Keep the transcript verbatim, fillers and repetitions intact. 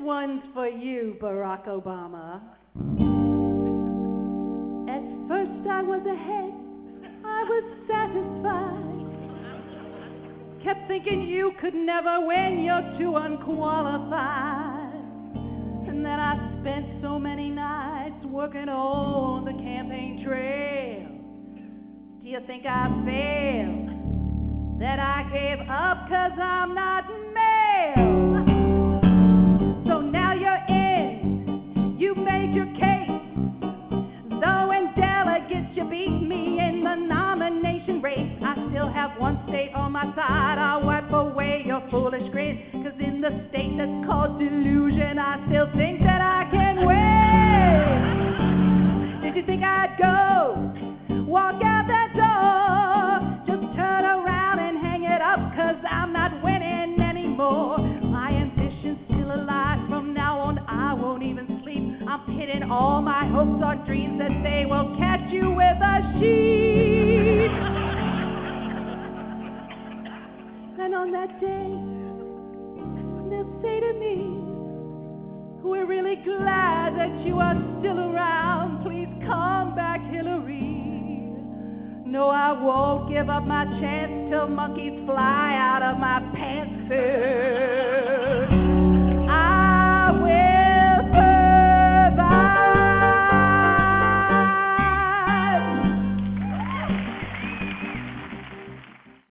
one's for you, Barack Obama. At first I was ahead, I was satisfied. Kept thinking you could never win, you're too unqualified. And then I spent so many nights working on the campaign trail. Do you think I failed? That I gave up 'cause I'm not male? So now you're in, you made your case. Though in delegates you beat me in the nomination race, I still have one state on my side. I'll wipe away your foolish grin, 'cause in the state that's called delusion, I still think that I can win. Did you think I'd go, walk out that door, just turn around and hang it up 'cause I'm not winning anymore? My ambition's still alive, from now on I won't even sleep. I'm pitting all my hopes on dreams that they will catch you with a sheet. And on that day, they'll say to me, we're really glad that you are still around. Please come back, Hillary. No, I won't give up my chance till monkeys fly out of my pants.